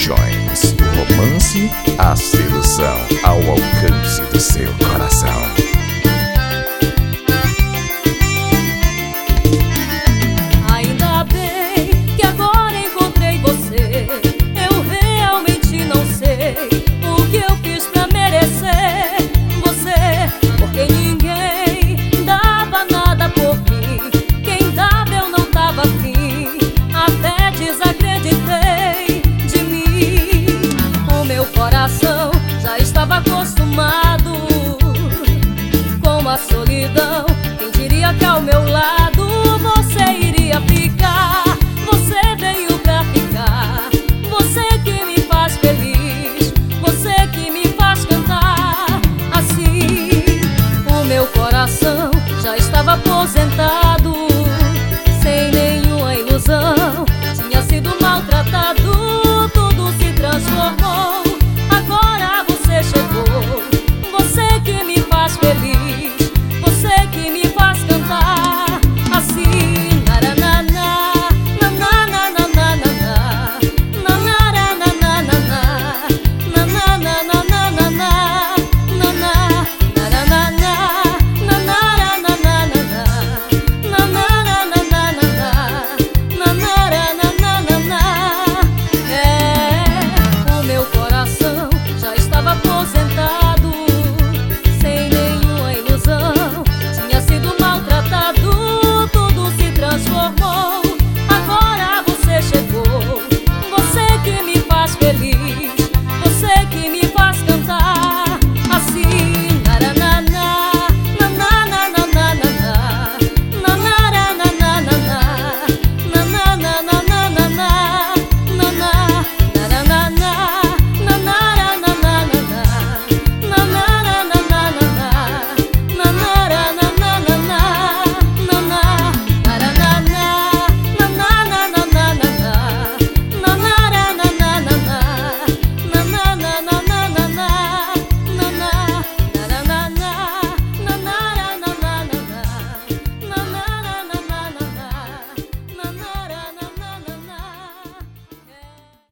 Paixões, o romance, a sedução ao alcance do seu coração. Ainda bem que agora encontrei você. Eu realmente não sei o que eu fiz pra merecer você, porque ninguém dava nada por mim. Quem dava eu não tava afim, até desacreditei de mim. O meu coração já estava acostumado com a solidão. Quem diria que ao meu lado você iria ficar? Você veio pra ficar. Você que me faz feliz, você que me faz cantar assim. O meu coração já estava aposentado